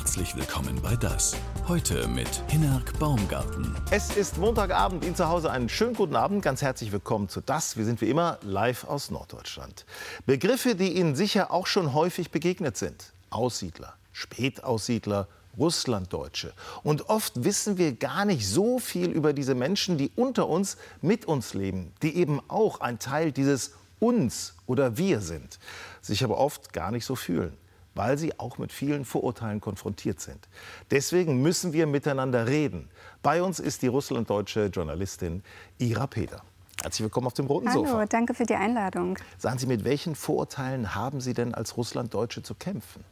Herzlich willkommen bei Das. Heute mit Hinnerk Baumgarten. Es ist Montagabend, Ihnen zu Hause einen schönen guten Abend. Ganz herzlich willkommen zu Das. Wir sind wie immer live aus Norddeutschland. Begriffe, die Ihnen sicher auch schon häufig begegnet sind. Aussiedler, Spätaussiedler, Russlanddeutsche. Und oft wissen wir gar nicht so viel über diese Menschen, die unter uns, mit uns leben, die eben auch ein Teil dieses Uns oder Wir sind, sich aber oft gar nicht so fühlen, weil sie auch mit vielen Vorurteilen konfrontiert sind. Deswegen müssen wir miteinander reden. Bei uns ist die russlanddeutsche Journalistin Ira Peter. Herzlich willkommen auf dem roten Sofa. Hallo, danke für die Einladung. Sagen Sie, mit welchen Vorurteilen haben Sie denn als Russlanddeutsche zu kämpfen?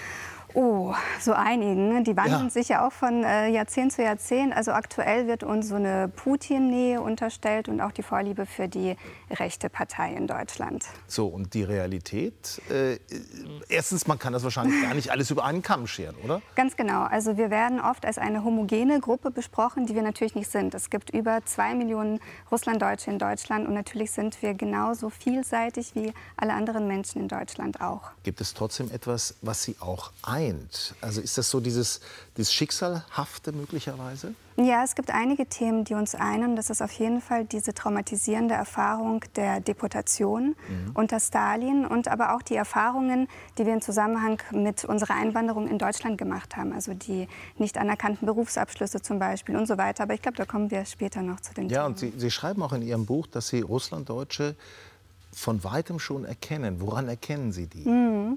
Oh, so einigen. Die wandeln sich ja auch von Jahrzehnt zu Jahrzehnt. Also aktuell wird uns so eine Putin-Nähe unterstellt und auch die Vorliebe für die rechte Partei in Deutschland. So, und die Realität? Erstens, man kann das wahrscheinlich gar nicht alles über einen Kamm scheren, oder? Ganz genau. Also wir werden oft als eine homogene Gruppe besprochen, die wir natürlich nicht sind. Es gibt über 2 Millionen Russlanddeutsche in Deutschland und natürlich sind wir genauso vielseitig wie alle anderen Menschen in Deutschland auch. Gibt es trotzdem etwas, was Sie auch eint? Also ist das so dieses Schicksalhafte möglicherweise? Ja, es gibt einige Themen, die uns einen. Das ist auf jeden Fall diese traumatisierende Erfahrung der Deportation unter Stalin und aber auch die Erfahrungen, die wir im Zusammenhang mit unserer Einwanderung in Deutschland gemacht haben. Also die nicht anerkannten Berufsabschlüsse zum Beispiel und so weiter. Aber ich glaube, da kommen wir später noch zu den Themen. Ja, und Sie schreiben auch in Ihrem Buch, dass Sie Russlanddeutsche von weitem schon erkennen. Woran erkennen Sie die?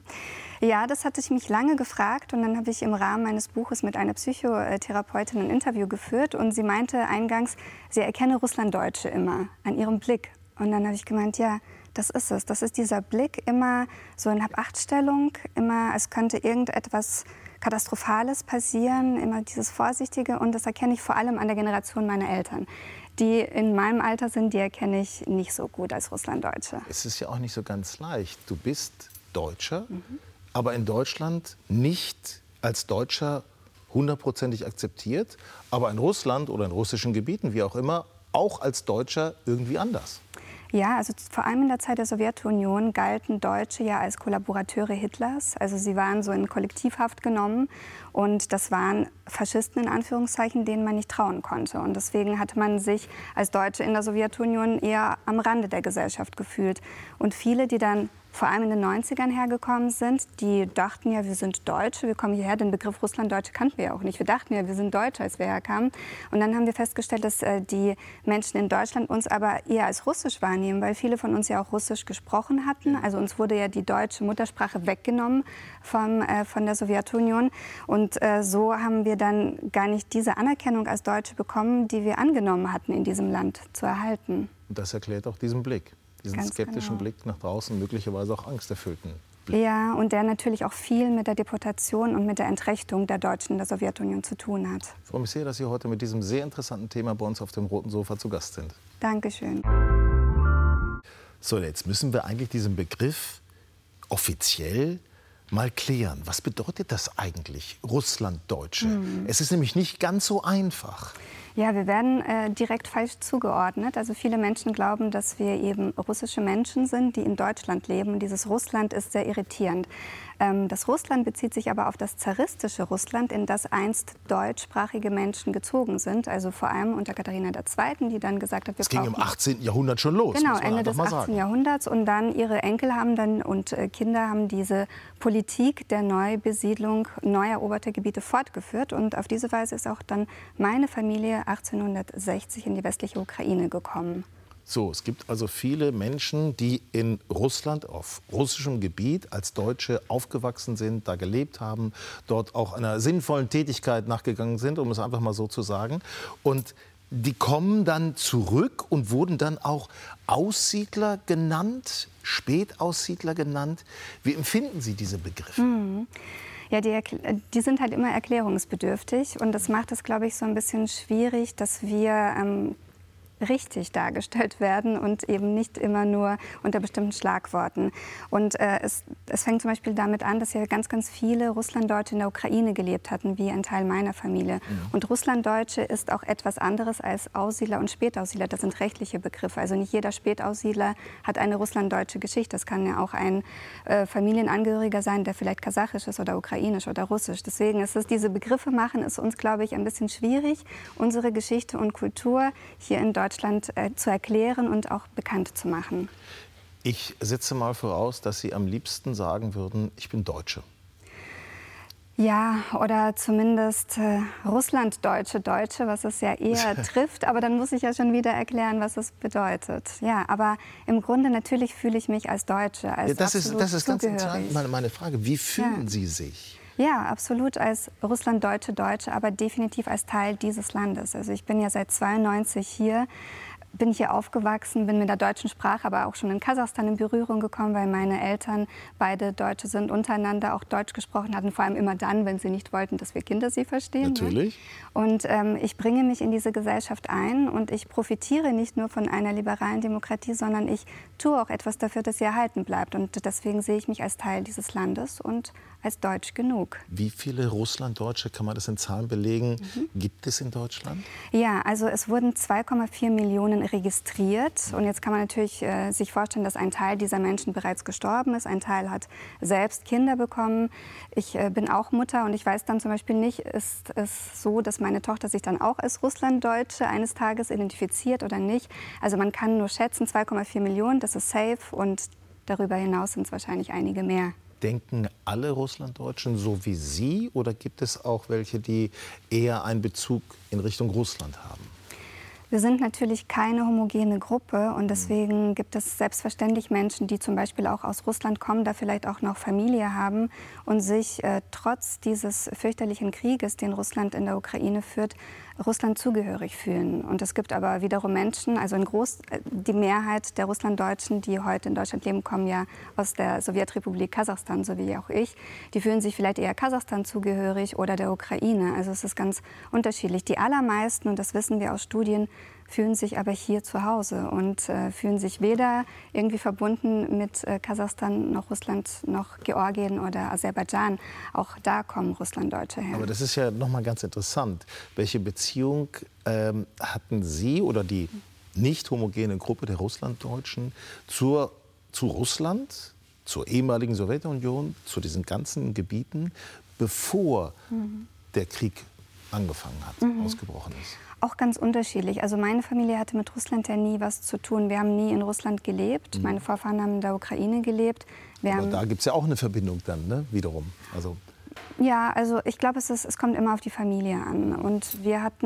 Ja, das hatte ich mich lange gefragt und dann habe ich im Rahmen meines Buches mit einer Psychotherapeutin ein Interview geführt und sie meinte eingangs, sie erkenne Russlanddeutsche immer an ihrem Blick. Und dann habe ich gemeint, ja, das ist es. Das ist dieser Blick immer so in Hab-Acht-Stellung, immer als könnte irgendetwas Katastrophales passieren, immer dieses Vorsichtige und das erkenne ich vor allem an der Generation meiner Eltern. Die in meinem Alter sind, die erkenne ich nicht so gut als Russlanddeutsche. Es ist ja auch nicht so ganz leicht. Du bist Deutscher, aber in Deutschland nicht als Deutscher hundertprozentig akzeptiert, aber in Russland oder in russischen Gebieten, wie auch immer, auch als Deutscher irgendwie anders. Ja, also vor allem in der Zeit der Sowjetunion galten Deutsche ja als Kollaborateure Hitlers. Also sie waren so in Kollektivhaft genommen und das waren Faschisten in Anführungszeichen, denen man nicht trauen konnte. Und deswegen hatte man sich als Deutsche in der Sowjetunion eher am Rande der Gesellschaft gefühlt. Und viele, die dann vor allem in den 90ern hergekommen sind, die dachten ja, wir sind Deutsche, wir kommen hierher. Den Begriff Russlanddeutsche kannten wir ja auch nicht. Wir dachten ja, wir sind Deutsche, als wir herkamen. Und dann haben wir festgestellt, dass die Menschen in Deutschland uns aber eher als Russisch wahrnehmen, weil viele von uns ja auch Russisch gesprochen hatten. Also uns wurde ja die deutsche Muttersprache weggenommen von der Sowjetunion. Und so haben wir dann gar nicht diese Anerkennung als Deutsche bekommen, die wir angenommen hatten, in diesem Land zu erhalten. Und das erklärt auch diesen Blick. Diesen Ganz skeptischen genau. Blick nach draußen, möglicherweise auch angsterfüllten Blick. Ja, und der natürlich auch viel mit der Deportation und mit der Entrechtung der Deutschen in der Sowjetunion zu tun hat. Ich freue mich sehr, dass Sie heute mit diesem sehr interessanten Thema bei uns auf dem roten Sofa zu Gast sind. Dankeschön. So, jetzt müssen wir eigentlich diesen Begriff offiziell mal klären. Was bedeutet das eigentlich, Russlanddeutsche? Es ist nämlich nicht ganz so einfach. Ja, wir werden direkt falsch zugeordnet. Also viele Menschen glauben, dass wir eben russische Menschen sind, die in Deutschland leben. Und dieses Russland ist sehr irritierend. Das Russland bezieht sich aber auf das zaristische Russland, in das einst deutschsprachige Menschen gezogen sind. Also vor allem unter Katharina II., die dann gesagt hat, wir brauchen... Es ging im 18. Jahrhundert schon los, Genau, muss man Ende einfach des mal 18. sagen. Jahrhunderts. Und dann ihre Enkel haben dann und Kinder haben diese Politik der Neubesiedlung neu eroberter Gebiete fortgeführt. Und auf diese Weise ist auch dann meine Familie 1860 in die westliche Ukraine gekommen. So, es gibt also viele Menschen, die in Russland auf russischem Gebiet als Deutsche aufgewachsen sind, da gelebt haben, dort auch einer sinnvollen Tätigkeit nachgegangen sind, um es einfach mal so zu sagen. Und die kommen dann zurück und wurden dann auch Aussiedler genannt, Spätaussiedler genannt. Wie empfinden Sie diese Begriffe? Ja, die sind halt immer erklärungsbedürftig und das macht es, glaube ich, so ein bisschen schwierig, dass wir richtig dargestellt werden und eben nicht immer nur unter bestimmten Schlagworten. Und es fängt zum Beispiel damit an, dass ja ganz, ganz viele Russlanddeutsche in der Ukraine gelebt hatten, wie ein Teil meiner Familie. Und Russlanddeutsche ist auch etwas anderes als Aussiedler und Spätaussiedler. Das sind rechtliche Begriffe. Also nicht jeder Spätaussiedler hat eine russlanddeutsche Geschichte. Das kann ja auch ein Familienangehöriger sein, der vielleicht kasachisch ist oder ukrainisch oder russisch. Deswegen ist es, diese Begriffe machen es uns, glaube ich, ein bisschen schwierig, unsere Geschichte und Kultur hier in Deutschland zu erklären und auch bekannt zu machen. Ich setze mal voraus, dass Sie am liebsten sagen würden, ich bin Deutsche. Ja, oder zumindest Russlanddeutsche, was es ja eher trifft. Aber dann muss ich ja schon wieder erklären, was es bedeutet. Ja, aber im Grunde natürlich fühle ich mich als Deutsche, als das ist ganz zugehörig. interessant, meine Frage. Wie fühlen Sie sich? Ja, absolut als Russlanddeutsche, aber definitiv als Teil dieses Landes. Also ich bin ja seit 1992 hier, bin hier aufgewachsen, bin mit der deutschen Sprache, aber auch schon in Kasachstan in Berührung gekommen, weil meine Eltern beide Deutsche sind, untereinander auch Deutsch gesprochen hatten, vor allem immer dann, wenn sie nicht wollten, dass wir Kinder sie verstehen. Natürlich. Ja. Und ich bringe mich in diese Gesellschaft ein und ich profitiere nicht nur von einer liberalen Demokratie, sondern ich tue auch etwas dafür, dass sie erhalten bleibt. Und deswegen sehe ich mich als Teil dieses Landes und als deutsch genug. Wie viele Russlanddeutsche, kann man das in Zahlen belegen, gibt es in Deutschland? Ja, also es wurden 2,4 Millionen registriert. Und jetzt kann man natürlich sich vorstellen, dass ein Teil dieser Menschen bereits gestorben ist. Ein Teil hat selbst Kinder bekommen. Ich bin auch Mutter und ich weiß dann zum Beispiel nicht, ist es so, dass meine Tochter sich dann auch als Russlanddeutsche eines Tages identifiziert oder nicht. Also man kann nur schätzen, 2,4 Millionen, das ist safe und darüber hinaus sind es wahrscheinlich einige mehr. Denken alle Russlanddeutschen so wie Sie oder gibt es auch welche, die eher einen Bezug in Richtung Russland haben? Wir sind natürlich keine homogene Gruppe und deswegen gibt es selbstverständlich Menschen, die zum Beispiel auch aus Russland kommen, da vielleicht auch noch Familie haben und sich trotz dieses fürchterlichen Krieges, den Russland in der Ukraine führt, Russland zugehörig fühlen. Und es gibt aber wiederum Menschen, also die Mehrheit der Russlanddeutschen, die heute in Deutschland leben, kommen ja aus der Sowjetrepublik Kasachstan, so wie auch ich. Die fühlen sich vielleicht eher Kasachstan zugehörig oder der Ukraine. Also es ist ganz unterschiedlich. Die allermeisten, und das wissen wir aus Studien, fühlen sich aber hier zu Hause und fühlen sich weder irgendwie verbunden mit Kasachstan noch Russland noch Georgien oder Aserbaidschan. Auch da kommen Russlanddeutsche her. Aber das ist ja noch mal ganz interessant. Welche Beziehung hatten Sie oder die nicht homogene Gruppe der Russlanddeutschen zu Russland, zur ehemaligen Sowjetunion, zu diesen ganzen Gebieten, bevor der Krieg angefangen hat, ausgebrochen ist? Auch ganz unterschiedlich. Also meine Familie hatte mit Russland ja nie was zu tun. Wir haben nie in Russland gelebt. Meine Vorfahren haben in der Ukraine gelebt. Aber da gibt es ja auch eine Verbindung dann, ne? Wiederum. Also ja, also ich glaube, es kommt immer auf die Familie an. Und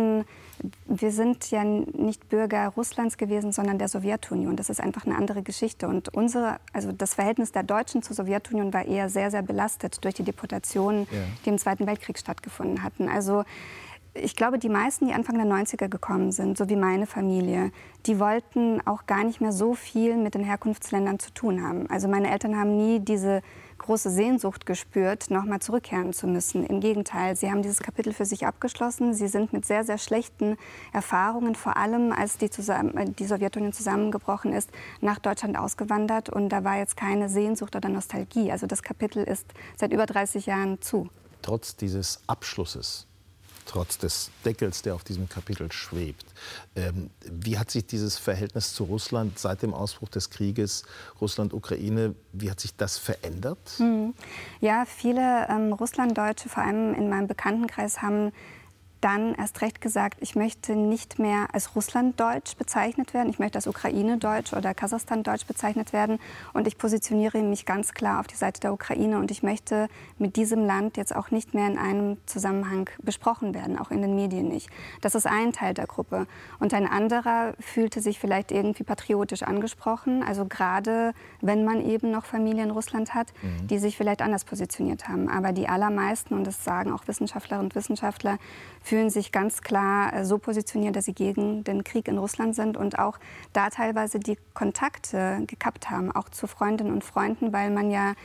wir sind ja nicht Bürger Russlands gewesen, sondern der Sowjetunion. Das ist einfach eine andere Geschichte. Und das Verhältnis der Deutschen zur Sowjetunion war eher sehr, sehr belastet durch die Deportationen, die im Zweiten Weltkrieg stattgefunden hatten. Also ich glaube, die meisten, die Anfang der 90er gekommen sind, so wie meine Familie, die wollten auch gar nicht mehr so viel mit den Herkunftsländern zu tun haben. Also meine Eltern haben nie diese große Sehnsucht gespürt, noch mal zurückkehren zu müssen. Im Gegenteil, sie haben dieses Kapitel für sich abgeschlossen. Sie sind mit sehr, sehr schlechten Erfahrungen, vor allem als die Sowjetunion zusammengebrochen ist, nach Deutschland ausgewandert. Und da war jetzt keine Sehnsucht oder Nostalgie. Also das Kapitel ist seit über 30 Jahren zu. Trotz dieses Abschlusses, trotz des Deckels, der auf diesem Kapitel schwebt. Wie hat sich dieses Verhältnis zu Russland seit dem Ausbruch des Krieges, Russland-Ukraine, wie hat sich das verändert? Ja, viele Russlanddeutsche, vor allem in meinem Bekanntenkreis, haben dann erst recht gesagt, ich möchte nicht mehr als Russlanddeutsch bezeichnet werden, ich möchte als Ukraine-Deutsch oder Kasachstan-Deutsch bezeichnet werden und ich positioniere mich ganz klar auf die Seite der Ukraine und ich möchte mit diesem Land jetzt auch nicht mehr in einem Zusammenhang besprochen werden, auch in den Medien nicht. Das ist ein Teil der Gruppe. Und ein anderer fühlte sich vielleicht irgendwie patriotisch angesprochen, also gerade wenn man eben noch Familie in Russland hat, die sich vielleicht anders positioniert haben. Aber die allermeisten, und das sagen auch Wissenschaftlerinnen und Wissenschaftler, fühlen sich ganz klar so positioniert, dass sie gegen den Krieg in Russland sind und auch da teilweise die Kontakte gekappt haben, auch zu Freundinnen und Freunden, weil man ja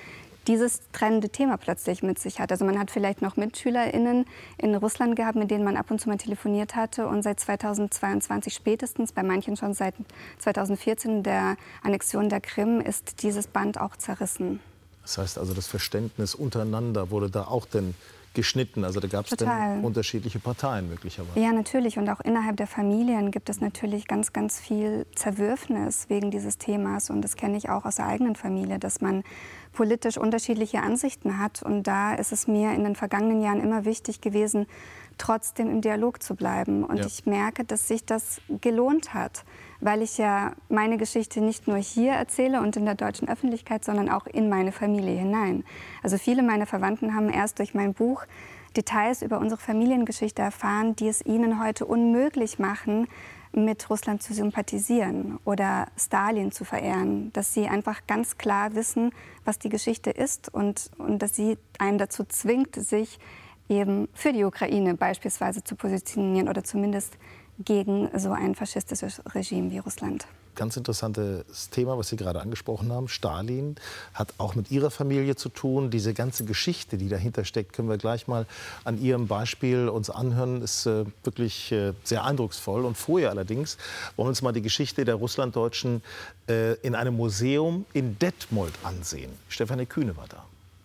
dieses trennende Thema plötzlich mit sich hat. Also man hat vielleicht noch MitschülerInnen in Russland gehabt, mit denen man ab und zu mal telefoniert hatte. Und seit 2022 spätestens, bei manchen schon seit 2014, der Annexion der Krim, ist dieses Band auch zerrissen. Das heißt also, das Verständnis untereinander wurde da auch denn geschnitten? Also da gab es dann unterschiedliche Parteien möglicherweise? Ja, natürlich. Und auch innerhalb der Familien gibt es natürlich ganz, ganz viel Zerwürfnis wegen dieses Themas. Und das kenne ich auch aus der eigenen Familie, dass man politisch unterschiedliche Ansichten hat. Und da ist es mir in den vergangenen Jahren immer wichtig gewesen, trotzdem im Dialog zu bleiben. Und ich merke, dass sich das gelohnt hat, weil ich ja meine Geschichte nicht nur hier erzähle und in der deutschen Öffentlichkeit, sondern auch in meine Familie hinein. Also viele meiner Verwandten haben erst durch mein Buch Details über unsere Familiengeschichte erfahren, die es ihnen heute unmöglich machen, mit Russland zu sympathisieren oder Stalin zu verehren. Dass sie einfach ganz klar wissen, was die Geschichte ist und dass sie einen dazu zwingt, sich eben für die Ukraine beispielsweise zu positionieren oder zumindest gegen so ein faschistisches Regime wie Russland. Ganz interessantes Thema, was Sie gerade angesprochen haben. Stalin hat auch mit Ihrer Familie zu tun. Diese ganze Geschichte, die dahinter steckt, können wir gleich mal an Ihrem Beispiel uns anhören. Ist wirklich sehr eindrucksvoll. Und vorher allerdings wollen wir uns mal die Geschichte der Russlanddeutschen in einem Museum in Detmold ansehen. Stefanie Kühne war da.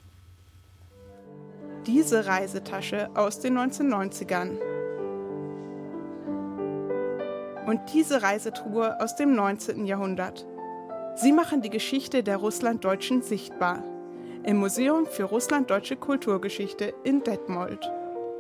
Diese Reisetasche aus den 1990ern. Und diese Reisetruhe aus dem 19. Jahrhundert. Sie machen die Geschichte der Russlanddeutschen sichtbar. Im Museum für Russlanddeutsche Kulturgeschichte in Detmold.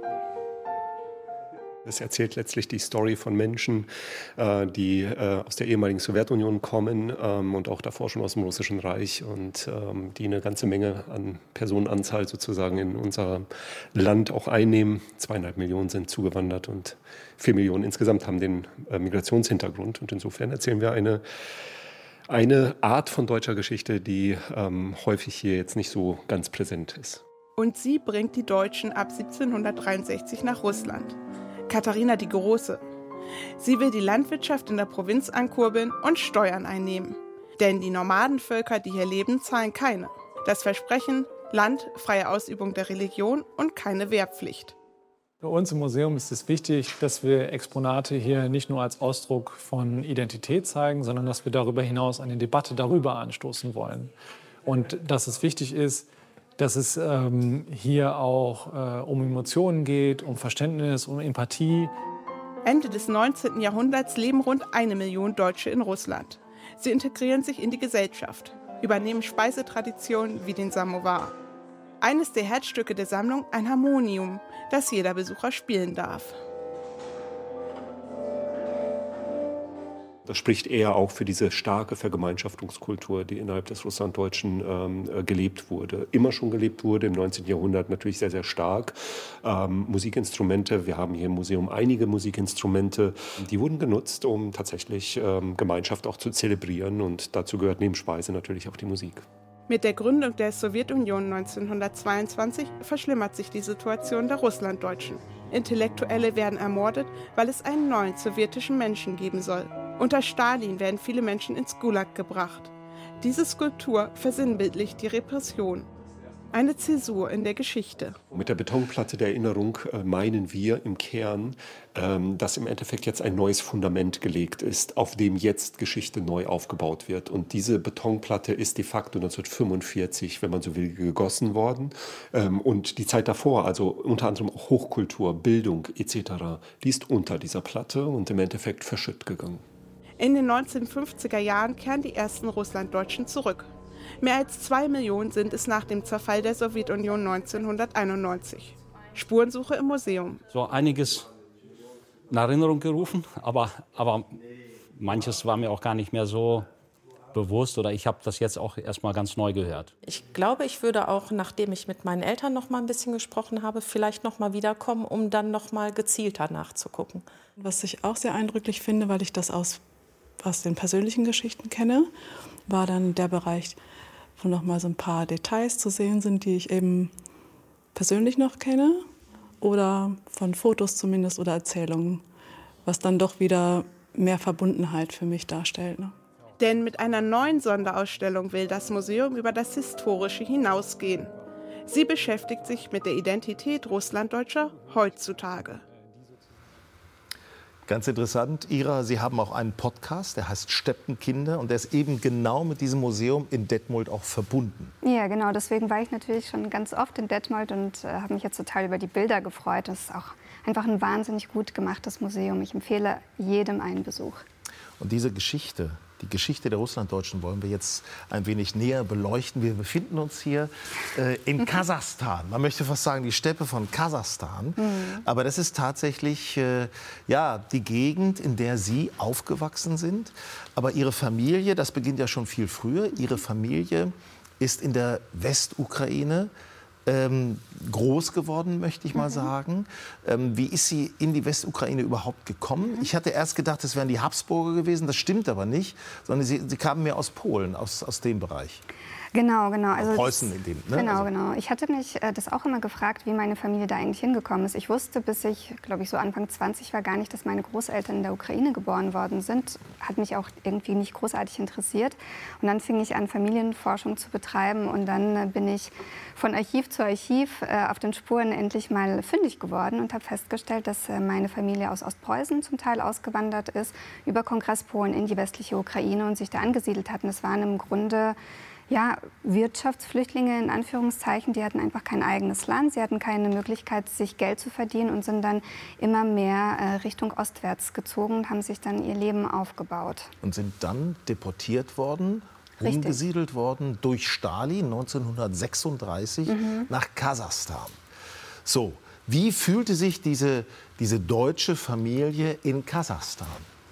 Es erzählt letztlich die Story von Menschen, die aus der ehemaligen Sowjetunion kommen und auch davor schon aus dem Russischen Reich und die eine ganze Menge an Personenanzahl sozusagen in unser Land auch einnehmen. 2,5 Millionen sind zugewandert und 4 Millionen insgesamt haben den Migrationshintergrund. Und insofern erzählen wir eine Art von deutscher Geschichte, die häufig hier jetzt nicht so ganz präsent ist. Und sie bringt die Deutschen ab 1763 nach Russland. Katharina die Große. Sie will die Landwirtschaft in der Provinz ankurbeln und Steuern einnehmen. Denn die Nomadenvölker, die hier leben, zahlen keine. Das Versprechen: Land, freie Ausübung der Religion und keine Wehrpflicht. Für uns im Museum ist es wichtig, dass wir Exponate hier nicht nur als Ausdruck von Identität zeigen, sondern dass wir darüber hinaus eine Debatte darüber anstoßen wollen. Und dass es wichtig ist, dass es hier auch um Emotionen geht, um Verständnis, um Empathie. Ende des 19. Jahrhunderts leben rund 1 Million Deutsche in Russland. Sie integrieren sich in die Gesellschaft, übernehmen Speisetraditionen wie den Samovar. Eines der Herzstücke der Sammlung, ein Harmonium, das jeder Besucher spielen darf. Das spricht eher auch für diese starke Vergemeinschaftungskultur, die innerhalb des Russlanddeutschen gelebt wurde. Immer schon gelebt wurde, im 19. Jahrhundert natürlich sehr, sehr stark. Musikinstrumente, wir haben hier im Museum einige Musikinstrumente, die wurden genutzt, um tatsächlich Gemeinschaft auch zu zelebrieren. Und dazu gehört neben Speise natürlich auch die Musik. Mit der Gründung der Sowjetunion 1922 verschlimmert sich die Situation der Russlanddeutschen. Intellektuelle werden ermordet, weil es einen neuen sowjetischen Menschen geben soll. Unter Stalin werden viele Menschen ins Gulag gebracht. Diese Skulptur versinnbildlicht die Repression. Eine Zäsur in der Geschichte. Mit der Betonplatte der Erinnerung meinen wir im Kern, dass im Endeffekt jetzt ein neues Fundament gelegt ist, auf dem jetzt Geschichte neu aufgebaut wird. Und diese Betonplatte ist de facto 1945, wenn man so will, gegossen worden. Und die Zeit davor, also unter anderem auch Hochkultur, Bildung etc., die ist unter dieser Platte und im Endeffekt verschütt gegangen. In den 1950er Jahren kehren die ersten Russlanddeutschen zurück. Mehr als 2 Millionen sind es nach dem Zerfall der Sowjetunion 1991. Spurensuche im Museum. So einiges in Erinnerung gerufen, aber manches war mir auch gar nicht mehr so bewusst oder ich habe das jetzt auch erst mal ganz neu gehört. Ich glaube, ich würde auch, nachdem ich mit meinen Eltern noch mal ein bisschen gesprochen habe, vielleicht noch mal wiederkommen, um dann noch mal gezielter nachzugucken. Was ich auch sehr eindrücklich finde, weil ich das aus den persönlichen Geschichten kenne, war dann der Bereich, wo noch mal so ein paar Details zu sehen sind, die ich eben persönlich noch kenne oder von Fotos zumindest oder Erzählungen, was dann doch wieder mehr Verbundenheit für mich darstellt. Ne? Denn mit einer neuen Sonderausstellung will das Museum über das Historische hinausgehen. Sie beschäftigt sich mit der Identität Russlanddeutscher heutzutage. Ganz interessant, Ira, Sie haben auch einen Podcast, der heißt Steppenkinder und der ist eben genau mit diesem Museum in Detmold auch verbunden. Ja, genau. Deswegen war ich natürlich schon ganz oft in Detmold und habe mich jetzt total über die Bilder gefreut. Das ist auch einfach ein wahnsinnig gut gemachtes Museum. Ich empfehle jedem einen Besuch. Und diese Geschichte, die Geschichte der Russlanddeutschen wollen wir jetzt ein wenig näher beleuchten. Wir befinden uns hier in Kasachstan. Man möchte fast sagen, die Steppe von Kasachstan. Aber das ist tatsächlich die Gegend, in der Sie aufgewachsen sind. Aber Ihre Familie, das beginnt ja schon viel früher, Ihre Familie ist in der Westukraine groß geworden, möchte ich mal sagen. Wie ist sie in die Westukraine überhaupt gekommen? Ich hatte erst gedacht, es wären die Habsburger gewesen. Das stimmt aber nicht, sondern sie kamen mehr aus Polen, aus dem Bereich. Genau. Also Preußen in dem, ne? Genau. Ich hatte mich das auch immer gefragt, wie meine Familie da eigentlich hingekommen ist. Ich wusste, bis ich, glaube ich, so Anfang 20 war, gar nicht, dass meine Großeltern in der Ukraine geboren worden sind. Hat mich auch irgendwie nicht großartig interessiert. Und dann fing ich an, Familienforschung zu betreiben. Und dann bin ich von Archiv zu Archiv auf den Spuren endlich mal fündig geworden und habe festgestellt, dass meine Familie aus Ostpreußen zum Teil ausgewandert ist, über Kongresspolen in die westliche Ukraine und sich da angesiedelt hatten. Das waren im Grunde Wirtschaftsflüchtlinge in Anführungszeichen, die hatten einfach kein eigenes Land, sie hatten keine Möglichkeit, sich Geld zu verdienen und sind dann immer mehr Richtung ostwärts gezogen und haben sich dann ihr Leben aufgebaut. Und sind dann deportiert worden, umgesiedelt worden durch Stalin 1936 nach Kasachstan. So, wie fühlte sich diese deutsche Familie in Kasachstan?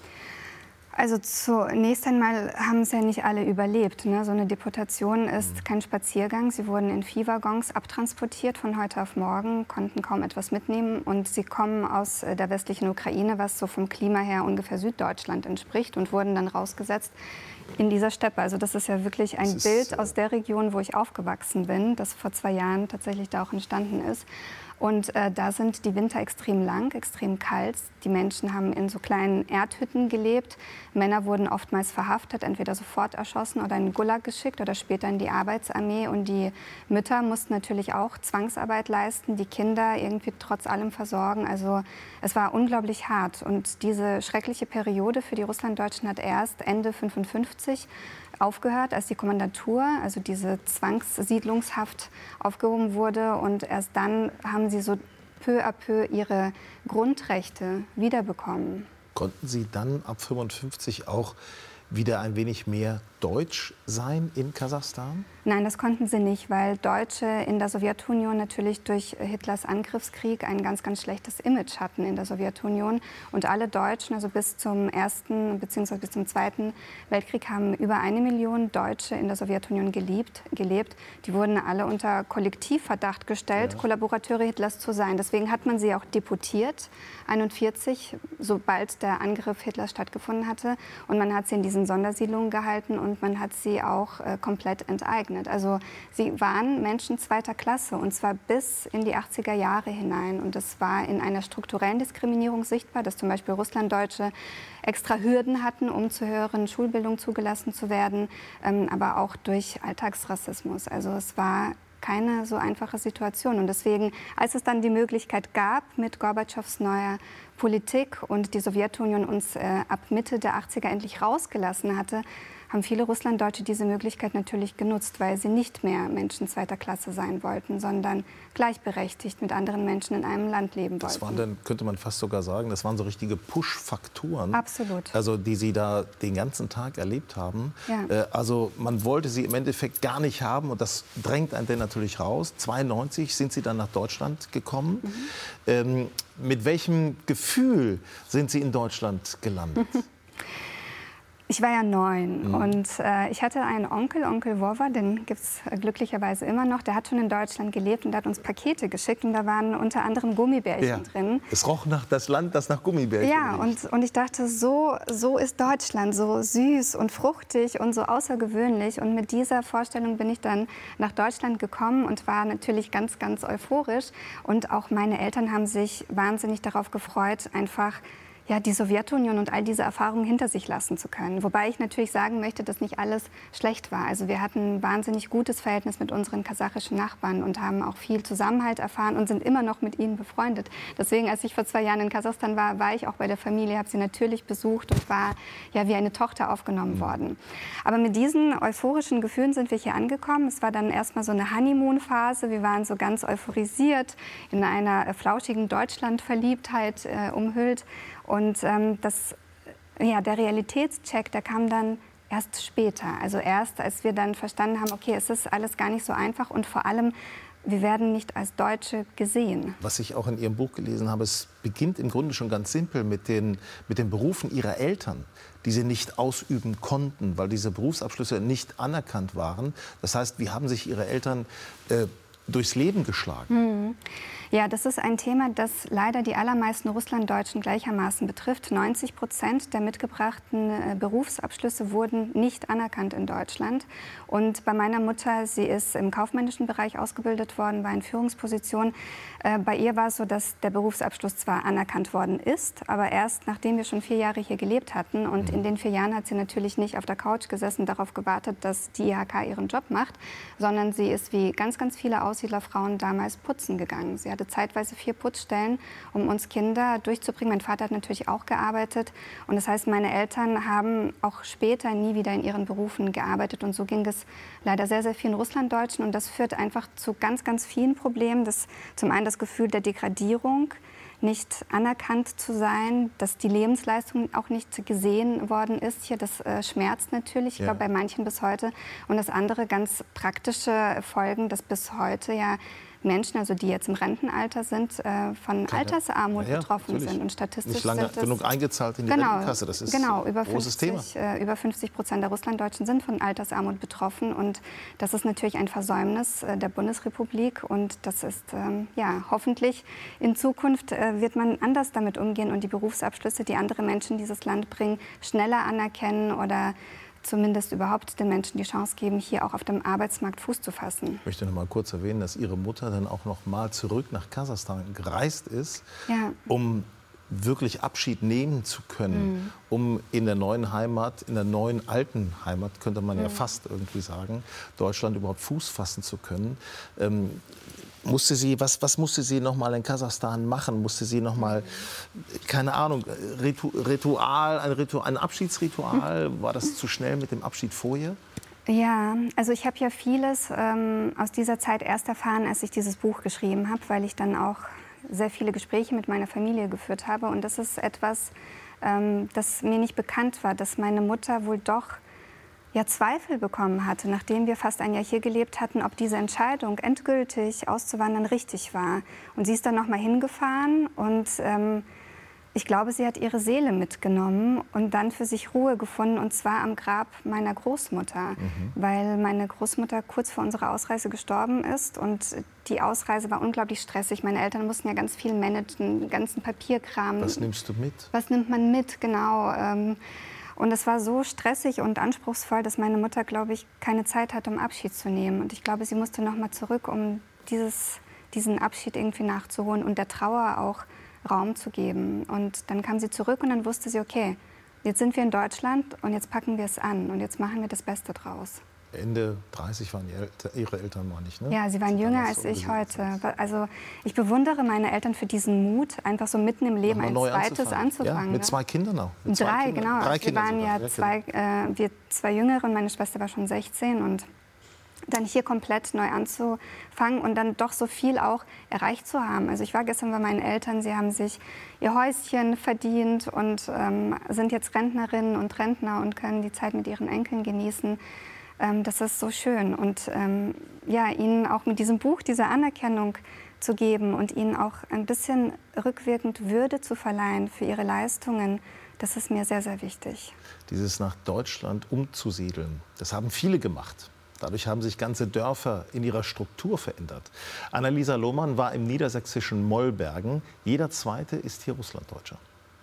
Also zunächst einmal haben es ja nicht alle überlebt. Ne? So eine Deportation ist kein Spaziergang. Sie wurden in Viehwaggons abtransportiert von heute auf morgen, konnten kaum etwas mitnehmen. Und sie kommen aus der westlichen Ukraine, was so vom Klima her ungefähr Süddeutschland entspricht, und wurden dann rausgesetzt in dieser Steppe. Also das ist ja wirklich ein Bild aus der Region, wo ich aufgewachsen bin, das vor 2 Jahren tatsächlich da auch entstanden ist. Und da sind die Winter extrem lang, extrem kalt. Die Menschen haben in so kleinen Erdhütten gelebt. Männer wurden oftmals verhaftet, entweder sofort erschossen oder in den Gulag geschickt oder später in die Arbeitsarmee. Und die Mütter mussten natürlich auch Zwangsarbeit leisten, die Kinder irgendwie trotz allem versorgen. Also es war unglaublich hart. Und diese schreckliche Periode für die Russlanddeutschen hat erst Ende 1955 aufgehört, als die Kommandantur, also diese Zwangssiedlungshaft, aufgehoben wurde. Und erst dann haben sie so peu à peu ihre Grundrechte wiederbekommen. Konnten Sie dann ab 1955 auch wieder ein wenig mehr deutsch sein in Kasachstan? Nein, das konnten sie nicht, weil Deutsche in der Sowjetunion natürlich durch Hitlers Angriffskrieg ein ganz, ganz schlechtes Image hatten in der Sowjetunion. Und alle Deutschen, also bis zum Ersten bzw. bis zum Zweiten Weltkrieg, haben über 1 Million Deutsche in der Sowjetunion gelebt. Die wurden alle unter Kollektivverdacht gestellt, Kollaborateure Hitlers zu sein. Deswegen hat man sie auch deportiert, 1941, sobald der Angriff Hitlers stattgefunden hatte. Und man hat sie in diesen Sondersiedlungen gehalten und man hat sie auch komplett enteignet. Also sie waren Menschen zweiter Klasse, und zwar bis in die 80er Jahre hinein. Und das war in einer strukturellen Diskriminierung sichtbar, dass zum Beispiel Russlanddeutsche extra Hürden hatten, um zur höheren Schulbildung zugelassen zu werden, aber auch durch Alltagsrassismus. Also es war keine so einfache Situation. Und deswegen, als es dann die Möglichkeit gab, mit Gorbatschows neuer Politik und die Sowjetunion uns ab Mitte der 80er endlich rausgelassen hatte, haben viele Russlanddeutsche diese Möglichkeit natürlich genutzt, weil sie nicht mehr Menschen zweiter Klasse sein wollten, sondern gleichberechtigt mit anderen Menschen in einem Land leben wollten. Das waren dann, könnte man fast sogar sagen, das waren so richtige Push-Faktoren. Absolut. Also die Sie da den ganzen Tag erlebt haben. Ja. Also man wollte sie im Endeffekt gar nicht haben, und das drängt einen dann natürlich raus. 1992 sind Sie dann nach Deutschland gekommen. Mit welchem Gefühl sind Sie in Deutschland gelandet? Ich war ja 9 und ich hatte einen Onkel Wova, den gibt es glücklicherweise immer noch. Der hat schon in Deutschland gelebt und hat uns Pakete geschickt, und da waren unter anderem Gummibärchen drin. Es roch nach das Land, das nach Gummibärchen riecht. Und ich dachte, so ist Deutschland, so süß und fruchtig und so außergewöhnlich. Und mit dieser Vorstellung bin ich dann nach Deutschland gekommen und war natürlich ganz, ganz euphorisch. Und auch meine Eltern haben sich wahnsinnig darauf gefreut, einfach ja, die Sowjetunion und all diese Erfahrungen hinter sich lassen zu können. Wobei ich natürlich sagen möchte, dass nicht alles schlecht war. Also wir hatten ein wahnsinnig gutes Verhältnis mit unseren kasachischen Nachbarn und haben auch viel Zusammenhalt erfahren und sind immer noch mit ihnen befreundet. Deswegen, als ich vor 2 Jahren in Kasachstan war ich auch bei der Familie, habe sie natürlich besucht und war ja wie eine Tochter aufgenommen worden. Aber mit diesen euphorischen Gefühlen sind wir hier angekommen. Es war dann erstmal so eine Honeymoon-Phase. Wir waren so ganz euphorisiert, in einer flauschigen Deutschland-Verliebtheit umhüllt. Und der Realitätscheck, der kam dann erst später. Also erst, als wir dann verstanden haben, okay, es ist alles gar nicht so einfach und vor allem, wir werden nicht als Deutsche gesehen. Was ich auch in Ihrem Buch gelesen habe, es beginnt im Grunde schon ganz simpel mit den Berufen Ihrer Eltern, die sie nicht ausüben konnten, weil diese Berufsabschlüsse nicht anerkannt waren. Das heißt, wie haben sich Ihre Eltern durchs Leben geschlagen? Ja, das ist ein Thema, das leider die allermeisten Russlanddeutschen gleichermaßen betrifft. 90% der mitgebrachten Berufsabschlüsse wurden nicht anerkannt in Deutschland. Und bei meiner Mutter, sie ist im kaufmännischen Bereich ausgebildet worden, war in Führungsposition. Bei ihr war es so, dass der Berufsabschluss zwar anerkannt worden ist, aber erst nachdem wir schon 4 Jahre hier gelebt hatten. Und in den 4 Jahren hat sie natürlich nicht auf der Couch gesessen, darauf gewartet, dass die IHK ihren Job macht, sondern sie ist wie ganz, ganz viele Aussiedlerfrauen damals putzen gegangen. Sie hatte zeitweise 4 Putzstellen, um uns Kinder durchzubringen. Mein Vater hat natürlich auch gearbeitet. Und das heißt, meine Eltern haben auch später nie wieder in ihren Berufen gearbeitet. Und so ging es leider sehr, sehr vielen Russlanddeutschen. Und das führt einfach zu ganz, ganz vielen Problemen. Zum einen das Gefühl der Degradierung, nicht anerkannt zu sein, dass die Lebensleistung auch nicht gesehen worden ist. Hier, das schmerzt natürlich, ich glaube, bei manchen bis heute. Und das andere, ganz praktische Folgen, dass bis heute ja Menschen, also die jetzt im Rentenalter sind, von Altersarmut betroffen sind. Und statistisch nicht lange genug eingezahlt in die Rentenkasse. Das ist ein großes Thema. Über 50% der Russlanddeutschen sind von Altersarmut betroffen. Und das ist natürlich ein Versäumnis der Bundesrepublik. Und das ist, hoffentlich in Zukunft wird man anders damit umgehen und die Berufsabschlüsse, die andere Menschen in dieses Land bringen, schneller anerkennen oder zumindest überhaupt den Menschen die Chance geben, hier auch auf dem Arbeitsmarkt Fuß zu fassen. Ich möchte noch mal kurz erwähnen, dass Ihre Mutter dann auch noch mal zurück nach Kasachstan gereist ist, um wirklich Abschied nehmen zu können, um in der neuen Heimat, in der neuen alten Heimat, könnte man ja fast irgendwie sagen, Deutschland überhaupt Fuß fassen zu können. Was musste sie noch mal in Kasachstan machen? Musste sie noch mal, keine Ahnung, ein Abschiedsritual? War das zu schnell mit dem Abschied vorher? Ja, also ich habe ja vieles aus dieser Zeit erst erfahren, als ich dieses Buch geschrieben habe, weil ich dann auch sehr viele Gespräche mit meiner Familie geführt habe. Und das ist etwas, das mir nicht bekannt war, dass meine Mutter wohl doch Zweifel bekommen hatte, nachdem wir fast ein Jahr hier gelebt hatten, ob diese Entscheidung, endgültig auszuwandern, richtig war. Und sie ist dann noch mal hingefahren und ich glaube, sie hat ihre Seele mitgenommen und dann für sich Ruhe gefunden, und zwar am Grab meiner Großmutter, weil meine Großmutter kurz vor unserer Ausreise gestorben ist und die Ausreise war unglaublich stressig. Meine Eltern mussten ja ganz viel managen, den ganzen Papierkram. Was nimmst du mit? Was nimmt man mit, genau. Und es war so stressig und anspruchsvoll, dass meine Mutter, glaube ich, keine Zeit hatte, um Abschied zu nehmen. Und ich glaube, sie musste noch mal zurück, um diesen Abschied irgendwie nachzuholen und der Trauer auch Raum zu geben. Und dann kam sie zurück und dann wusste sie, okay, jetzt sind wir in Deutschland und jetzt packen wir es an und jetzt machen wir das Beste draus. Ende 30 waren Ihre Eltern noch nicht, ne? Ja, sie waren jünger als ich heute. Also ich bewundere meine Eltern für diesen Mut, einfach so mitten im Leben ein zweites anzufangen. Ja, mit 2 Kindern auch. 3, genau. 3 wir waren ja wir 2 Jüngere und meine Schwester war schon 16 und dann hier komplett neu anzufangen und dann doch so viel auch erreicht zu haben. Also ich war gestern bei meinen Eltern, sie haben sich ihr Häuschen verdient und sind jetzt Rentnerinnen und Rentner und können die Zeit mit ihren Enkeln genießen. Das ist so schön und ihnen auch mit diesem Buch diese Anerkennung zu geben und ihnen auch ein bisschen rückwirkend Würde zu verleihen für ihre Leistungen, das ist mir sehr, sehr wichtig. Dieses nach Deutschland umzusiedeln, das haben viele gemacht. Dadurch haben sich ganze Dörfer in ihrer Struktur verändert. Annalisa Lohmann war im niedersächsischen Mollbergen. Jeder Zweite ist hier Russlanddeutscher.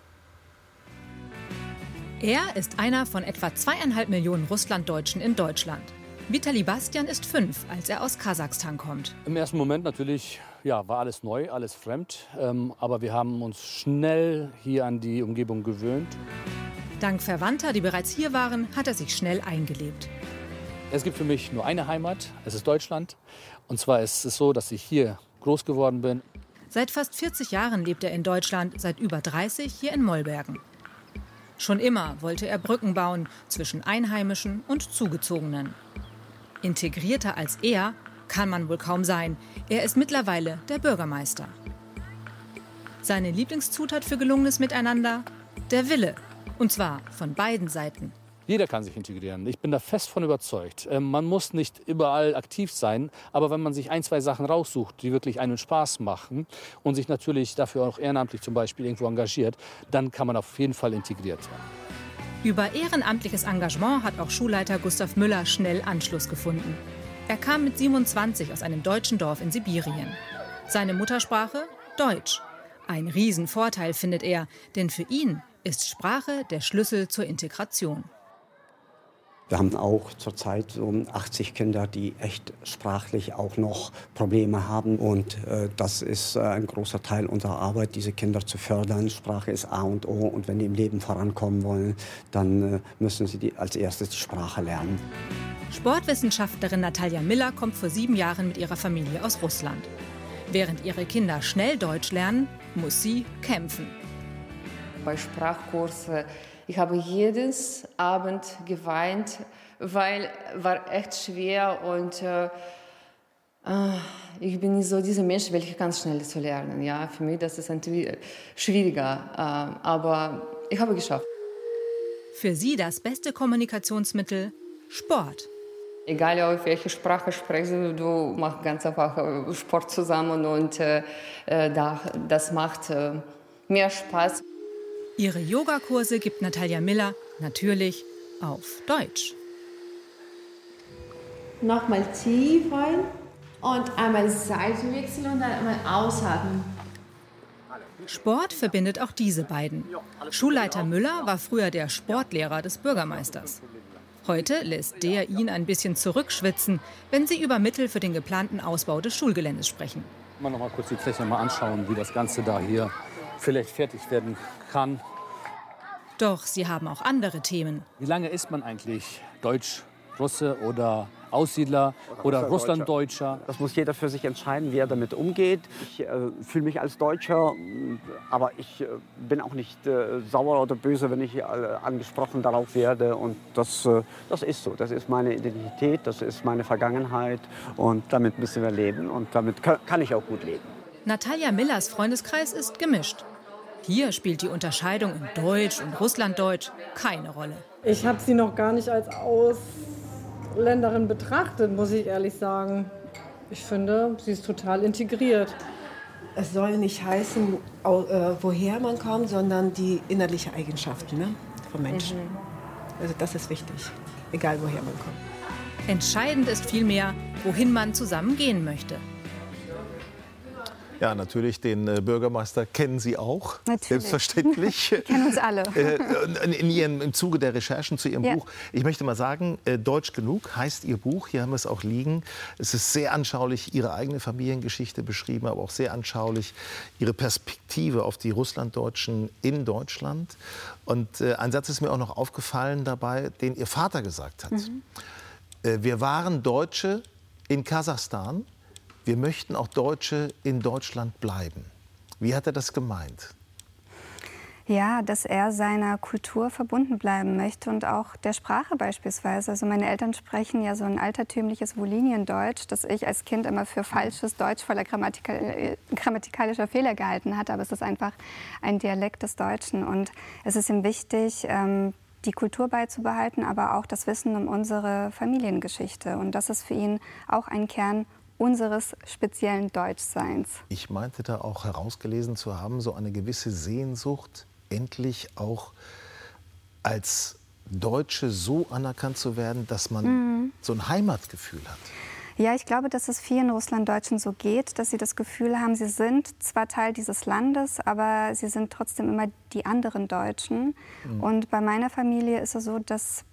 Er ist einer von etwa 2,5 Millionen Russlanddeutschen in Deutschland. Vitali Bastian ist 5, als er aus Kasachstan kommt. Im ersten Moment natürlich ja, war alles neu, alles fremd. Aber wir haben uns schnell hier an die Umgebung gewöhnt. Dank Verwandter, die bereits hier waren, hat er sich schnell eingelebt. Es gibt für mich nur eine Heimat, es ist Deutschland. Und zwar ist es so, dass ich hier groß geworden bin. Seit fast 40 Jahren lebt er in Deutschland, seit über 30 hier in Mollbergen. Schon immer wollte er Brücken bauen zwischen Einheimischen und Zugezogenen. Integrierter als er kann man wohl kaum sein. Er ist mittlerweile der Bürgermeister. Seine Lieblingszutat für gelungenes Miteinander? Der Wille. Und zwar von beiden Seiten. Jeder kann sich integrieren. Ich bin da fest von überzeugt. Man muss nicht überall aktiv sein, aber wenn man sich 1, 2 Sachen raussucht, die wirklich einen Spaß machen und sich natürlich dafür auch ehrenamtlich zum Beispiel irgendwo engagiert, dann kann man auf jeden Fall integriert sein. Über ehrenamtliches Engagement hat auch Schulleiter Gustav Müller schnell Anschluss gefunden. Er kam mit 27 aus einem deutschen Dorf in Sibirien. Seine Muttersprache? Deutsch. Ein Riesenvorteil, findet er, denn für ihn ist Sprache der Schlüssel zur Integration. Wir haben auch zurzeit so 80 Kinder, die echt sprachlich auch noch Probleme haben. Und das ist ein großer Teil unserer Arbeit, diese Kinder zu fördern. Sprache ist A und O. Und wenn die im Leben vorankommen wollen, dann müssen sie als erstes die Sprache lernen. Sportwissenschaftlerin Natalia Miller kommt vor 7 Jahren mit ihrer Familie aus Russland. Während ihre Kinder schnell Deutsch lernen, muss sie kämpfen. Bei Sprachkursen, ich habe jeden Abend geweint, weil war echt schwer und ich bin nicht so dieser Mensch, welcher ganz schnell zu lernen. Ja, für mich das ist schwieriger, aber ich habe geschafft. Für sie das beste Kommunikationsmittel Sport. Egal auf welche Sprache sprichst du machst ganz einfach Sport zusammen und das macht mehr Spaß. Ihre Yogakurse gibt Natalia Miller natürlich auf Deutsch. Nochmal tief ein und einmal Seite wechseln und dann einmal ausatmen. Sport verbindet auch diese beiden. Schulleiter Müller war früher der Sportlehrer des Bürgermeisters. Heute lässt der ihn ein bisschen zurückschwitzen, wenn sie über Mittel für den geplanten Ausbau des Schulgeländes sprechen. Mal noch mal kurz die Fläche mal anschauen, wie das Ganze da hier vielleicht fertig werden kann. Doch sie haben auch andere Themen. Wie lange ist man eigentlich Deutsch, Russe oder Aussiedler oder Russlanddeutscher? Das muss jeder für sich entscheiden, wie er damit umgeht. Ich fühle mich als Deutscher, aber ich bin auch nicht sauer oder böse, wenn ich angesprochen darauf werde. Und das ist so. Das ist meine Identität, das ist meine Vergangenheit. Und damit müssen wir leben und damit kann ich auch gut leben. Natalia Millers Freundeskreis ist gemischt. Hier spielt die Unterscheidung in Deutsch und Russlanddeutsch keine Rolle. Ich habe sie noch gar nicht als Ausländerin betrachtet, muss ich ehrlich sagen. Ich finde, sie ist total integriert. Es soll nicht heißen, woher man kommt, sondern die innerlichen Eigenschaften, ne, von Menschen. Also das ist wichtig, egal woher man kommt. Entscheidend ist vielmehr, wohin man zusammen gehen möchte. Ja, natürlich, den Bürgermeister kennen Sie auch, natürlich. Selbstverständlich. Wir kennen uns alle. Im Zuge der Recherchen zu Ihrem Buch. Ich möchte mal sagen, Deutsch genug heißt Ihr Buch, hier haben wir es auch liegen. Es ist sehr anschaulich Ihre eigene Familiengeschichte beschrieben, aber auch sehr anschaulich Ihre Perspektive auf die Russlanddeutschen in Deutschland. Und ein Satz ist mir auch noch aufgefallen dabei, den Ihr Vater gesagt hat. Wir waren Deutsche in Kasachstan. Wir möchten auch Deutsche in Deutschland bleiben. Wie hat er das gemeint? Ja, dass er seiner Kultur verbunden bleiben möchte und auch der Sprache beispielsweise. Also meine Eltern sprechen ja so ein altertümliches Voliniendeutsch, das ich als Kind immer für falsches Deutsch voller grammatikalischer Fehler gehalten hatte. Aber es ist einfach ein Dialekt des Deutschen. Und es ist ihm wichtig, die Kultur beizubehalten, aber auch das Wissen um unsere Familiengeschichte. Und das ist für ihn auch ein Kern unseres speziellen Deutschseins. Ich meinte da auch herausgelesen zu haben, so eine gewisse Sehnsucht, endlich auch als Deutsche so anerkannt zu werden, dass man so ein Heimatgefühl hat. Ja, ich glaube, dass es vielen Russlanddeutschen so geht, dass sie das Gefühl haben, sie sind zwar Teil dieses Landes, aber sie sind trotzdem immer die anderen Deutschen. Und bei meiner Familie ist es so, dass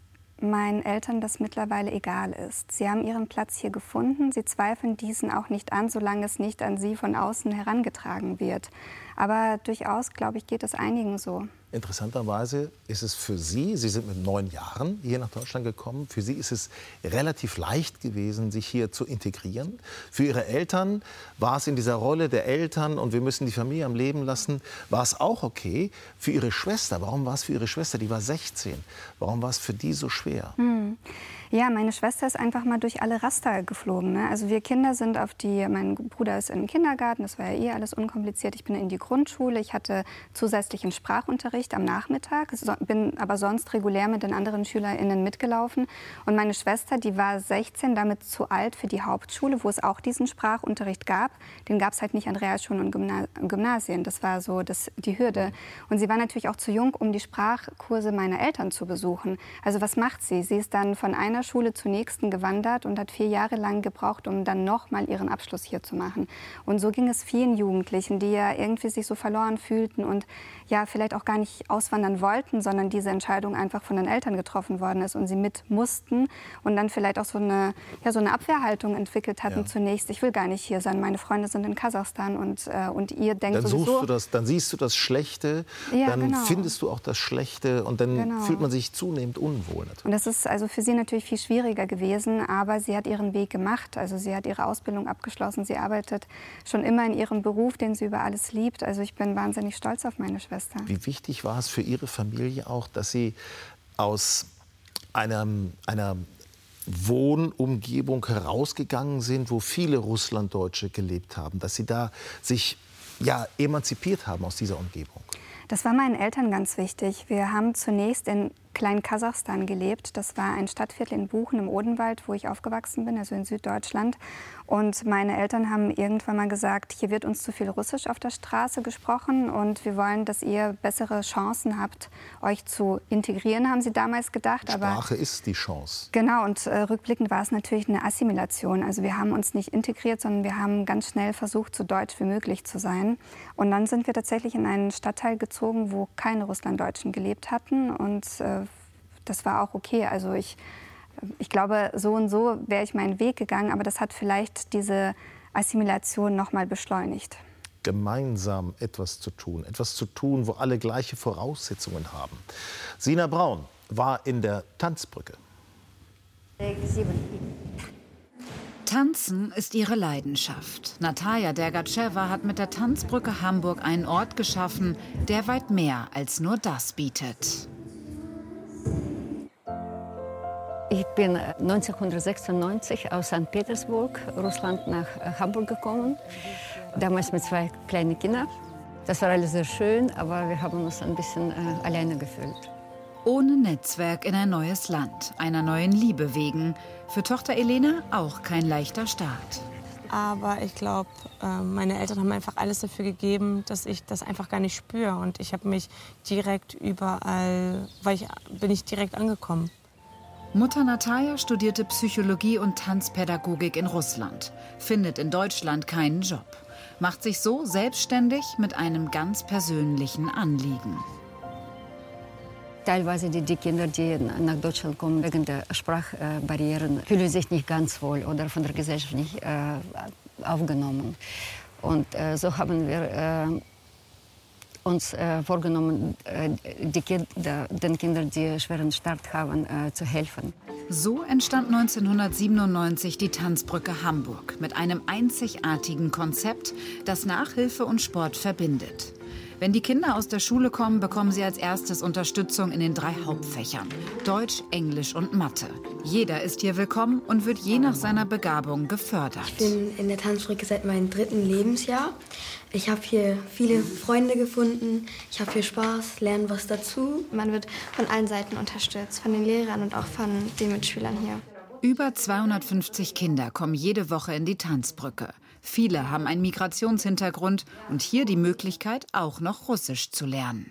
meinen Eltern das mittlerweile egal ist. Sie haben ihren Platz hier gefunden. Sie zweifeln diesen auch nicht an, solange es nicht an sie von außen herangetragen wird. Aber durchaus, glaube ich, geht es einigen so. Interessanterweise ist es für Sie, Sie sind mit 9 Jahren hier nach Deutschland gekommen, für Sie ist es relativ leicht gewesen, sich hier zu integrieren. Für Ihre Eltern war es in dieser Rolle der Eltern und wir müssen die Familie am Leben lassen, war es auch okay. Für Ihre Schwester, warum war es für Ihre Schwester, die war 16, warum war es für die so schwer? Ja, meine Schwester ist einfach mal durch alle Raster geflogen. Ne? Also wir Kinder sind mein Bruder ist in den Kindergarten, das war ja alles unkompliziert. Ich bin in die Grundschule, ich hatte zusätzlichen Sprachunterricht am Nachmittag, bin aber sonst regulär mit den anderen SchülerInnen mitgelaufen. Und meine Schwester, die war 16, damit zu alt für die Hauptschule, wo es auch diesen Sprachunterricht gab. Den gab es halt nicht an Realschulen und Gymnasien, das war so die Hürde. Und sie war natürlich auch zu jung, um die Sprachkurse meiner Eltern zu besuchen. Also was macht sie? Sie ist dann von einer Schule zur nächsten gewandert und hat 4 Jahre lang gebraucht, um dann noch mal ihren Abschluss hier zu machen. Und so ging es vielen Jugendlichen, die ja irgendwie sich so verloren fühlten und ja vielleicht auch gar nicht auswandern wollten, sondern diese Entscheidung einfach von den Eltern getroffen worden ist und sie mit mussten und dann vielleicht auch so eine Abwehrhaltung entwickelt hatten zunächst. Ich will gar nicht hier sein, meine Freunde sind in Kasachstan und ihr denkt dann sowieso... Dann siehst du das Schlechte, dann findest du auch das Schlechte und dann fühlt man sich zunehmend unwohl. Natürlich. Und das ist also für sie natürlich viel schwieriger gewesen, aber sie hat ihren Weg gemacht. Also sie hat ihre Ausbildung abgeschlossen, sie arbeitet schon immer in ihrem Beruf, den sie über alles liebt. Also ich bin wahnsinnig stolz auf meine Schwester. Wie wichtig war es für Ihre Familie auch, dass Sie aus einer Wohnumgebung herausgegangen sind, wo viele Russlanddeutsche gelebt haben, dass Sie da sich emanzipiert haben aus dieser Umgebung? Das war meinen Eltern ganz wichtig. Wir haben zunächst in Klein-Kasachstan gelebt. Das war ein Stadtviertel in Buchen im Odenwald, wo ich aufgewachsen bin, also in Süddeutschland. Und meine Eltern haben irgendwann mal gesagt, hier wird uns zu viel Russisch auf der Straße gesprochen und wir wollen, dass ihr bessere Chancen habt, euch zu integrieren, haben sie damals gedacht. Sprache ist die Chance. Genau, und rückblickend war es natürlich eine Assimilation. Also wir haben uns nicht integriert, sondern wir haben ganz schnell versucht, so deutsch wie möglich zu sein. Und dann sind wir tatsächlich in einen Stadtteil gezogen, wo keine Russlanddeutschen gelebt hatten und das war auch okay. Also ich glaube, so und so wäre ich meinen Weg gegangen, aber das hat vielleicht diese Assimilation noch mal beschleunigt. Gemeinsam etwas zu tun, wo alle gleiche Voraussetzungen haben. Sina Braun war in der Tanzbrücke. Tanzen ist ihre Leidenschaft. Natalia Dergatschewa hat mit der Tanzbrücke Hamburg einen Ort geschaffen, der weit mehr als nur das bietet. Ich bin 1996 aus St. Petersburg, Russland, nach Hamburg gekommen. Damals mit 2 kleinen Kindern. Das war alles sehr schön, aber wir haben uns ein bisschen alleine gefühlt. Ohne Netzwerk in ein neues Land, einer neuen Liebe wegen. Für Tochter Elena auch kein leichter Start. Aber ich glaube, meine Eltern haben einfach alles dafür gegeben, dass ich das einfach gar nicht spüre. Und ich habe mich direkt bin ich direkt angekommen. Mutter Natalia studierte Psychologie und Tanzpädagogik in Russland, findet in Deutschland keinen Job, macht sich so selbstständig mit einem ganz persönlichen Anliegen. Teilweise die Kinder, die nach Deutschland kommen, wegen der Sprachbarrieren, fühlen sich nicht ganz wohl oder von der Gesellschaft nicht aufgenommen. Und so haben wir uns vorgenommen, den Kindern, die einen schweren Start haben, zu helfen. So entstand 1997 die Tanzbrücke Hamburg mit einem einzigartigen Konzept, das Nachhilfe und Sport verbindet. Wenn die Kinder aus der Schule kommen, bekommen sie als erstes Unterstützung in den 3 Hauptfächern: Deutsch, Englisch und Mathe. Jeder ist hier willkommen und wird je nach seiner Begabung gefördert. Ich bin in der Tanzbrücke seit meinem 3. Lebensjahr. Ich habe hier viele Freunde gefunden. Ich habe hier Spaß, lerne was dazu. Man wird von allen Seiten unterstützt, von den Lehrern und auch von den Mitschülern hier. Über 250 Kinder kommen jede Woche in die Tanzbrücke. Viele haben einen Migrationshintergrund und hier die Möglichkeit, auch noch Russisch zu lernen.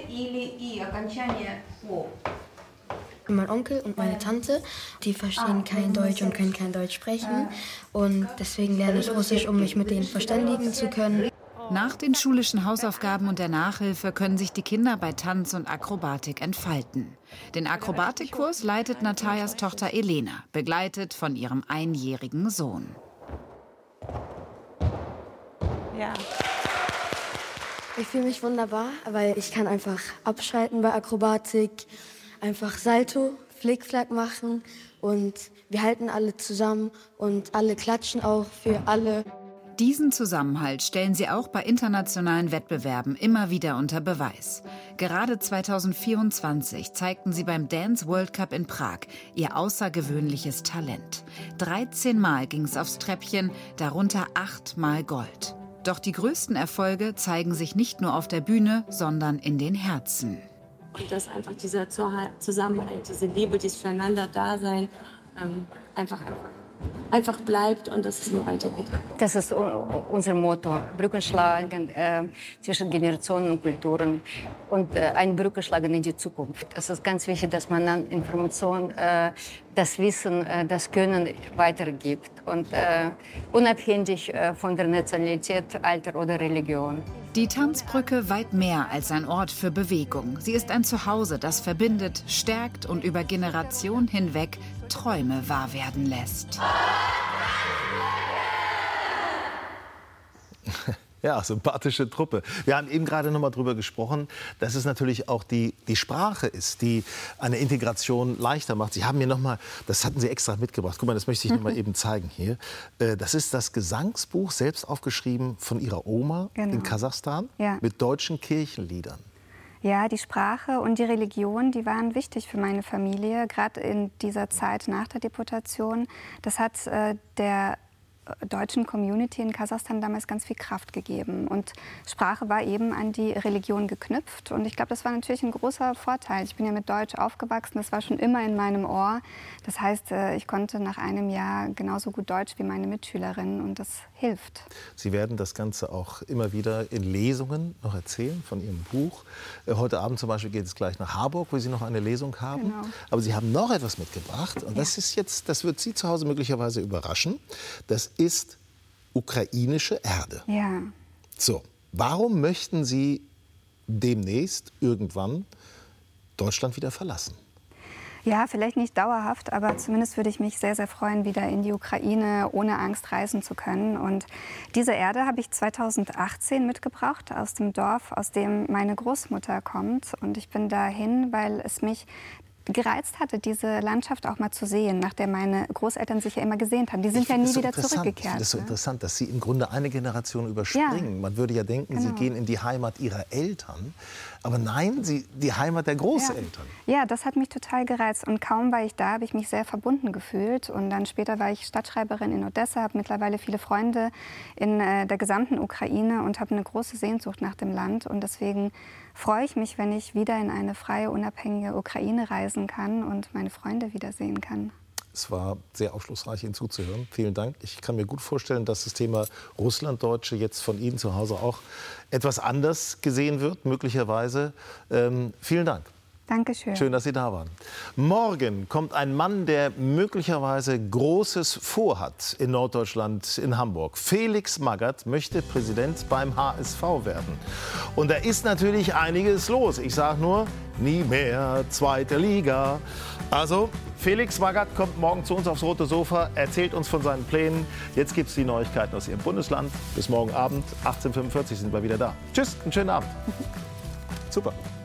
Mein Onkel und meine Tante, die verstehen kein Deutsch und können kein Deutsch sprechen. Und deswegen lerne ich Russisch, um mich mit denen verständigen zu können. Nach den schulischen Hausaufgaben und der Nachhilfe können sich die Kinder bei Tanz und Akrobatik entfalten. Den Akrobatikkurs leitet Natajas Tochter Elena, begleitet von ihrem 1-jährigen Sohn. Ja. Ich fühle mich wunderbar, weil ich kann einfach abschalten bei Akrobatik, einfach Salto, Flickflack machen und wir halten alle zusammen und alle klatschen auch für alle. Diesen Zusammenhalt stellen sie auch bei internationalen Wettbewerben immer wieder unter Beweis. Gerade 2024 zeigten sie beim Dance World Cup in Prag ihr außergewöhnliches Talent. 13 Mal ging es aufs Treppchen, darunter 8 Mal Gold. Doch die größten Erfolge zeigen sich nicht nur auf der Bühne, sondern in den Herzen. Und dass einfach dieser Zusammenhalt, diese Liebe, dieses Füreinander-Dasein einfach bleibt und dass es nur weitergeht. Das ist unser Motto, Brücken schlagen zwischen Generationen und Kulturen und eine Brücke schlagen in die Zukunft. Es ist ganz wichtig, dass man dann Informationen, das Wissen, das Können weitergibt und unabhängig von der Nationalität, Alter oder Religion. Die Tanzbrücke weit mehr als ein Ort für Bewegung. Sie ist ein Zuhause, das verbindet, stärkt und über Generationen hinweg Träume wahr werden lässt. Ja, sympathische Truppe. Wir haben eben gerade noch mal drüber gesprochen, dass es natürlich auch die Sprache ist, die eine Integration leichter macht. Sie haben mir noch mal, das hatten Sie extra mitgebracht. Guck mal, das möchte ich noch mal eben zeigen hier. Das ist das Gesangsbuch, selbst aufgeschrieben von Ihrer Oma in Kasachstan, mit deutschen Kirchenliedern. Ja, die Sprache und die Religion, die waren wichtig für meine Familie, gerade in dieser Zeit nach der Deportation. Das hat der deutschen Community in Kasachstan damals ganz viel Kraft gegeben. Und Sprache war eben an die Religion geknüpft. Und ich glaube, das war natürlich ein großer Vorteil. Ich bin ja mit Deutsch aufgewachsen, das war schon immer in meinem Ohr. Das heißt, ich konnte nach einem Jahr genauso gut Deutsch wie meine Mitschülerinnen und das hilft. Sie werden das Ganze auch immer wieder in Lesungen noch erzählen von Ihrem Buch. Heute Abend zum Beispiel geht es gleich nach Harburg, wo Sie noch eine Lesung haben. Genau. Aber Sie haben noch etwas mitgebracht und das ist jetzt, das wird Sie zu Hause möglicherweise überraschen. Das ist ukrainische Erde. Ja. So, warum möchten Sie demnächst irgendwann Deutschland wieder verlassen? Ja, vielleicht nicht dauerhaft, aber zumindest würde ich mich sehr, sehr freuen, wieder in die Ukraine ohne Angst reisen zu können. Und diese Erde habe ich 2018 mitgebracht aus dem Dorf, aus dem meine Großmutter kommt. Und ich bin dahin, weil es mich gereizt hatte, diese Landschaft auch mal zu sehen, nach der meine Großeltern sich ja immer gesehnt haben. Die sind ja nie wieder zurückgekehrt. Ich finde es so interessant, dass Sie im Grunde eine Generation überspringen. Ja. Man würde ja denken, Sie gehen in die Heimat Ihrer Eltern. Aber nein, die Heimat der Großeltern. Ja, das hat mich total gereizt. Und kaum war ich da, habe ich mich sehr verbunden gefühlt. Und dann später war ich Stadtschreiberin in Odessa, habe mittlerweile viele Freunde in der gesamten Ukraine und habe eine große Sehnsucht nach dem Land. Und deswegen freue ich mich, wenn ich wieder in eine freie, unabhängige Ukraine reisen kann und meine Freunde wiedersehen kann. Es war sehr aufschlussreich, Ihnen zuzuhören. Vielen Dank. Ich kann mir gut vorstellen, dass das Thema Russlanddeutsche jetzt von Ihnen zu Hause auch etwas anders gesehen wird, möglicherweise. Vielen Dank. Dankeschön. Schön, dass Sie da waren. Morgen kommt ein Mann, der möglicherweise Großes vorhat in Norddeutschland, in Hamburg. Felix Magath möchte Präsident beim HSV werden. Und da ist natürlich einiges los. Ich sage nur, nie mehr zweite Liga. Also, Felix Magath kommt morgen zu uns aufs Rote Sofa, erzählt uns von seinen Plänen. Jetzt gibt es die Neuigkeiten aus Ihrem Bundesland. Bis morgen Abend, 18:45 sind wir wieder da. Tschüss, einen schönen Abend. Super.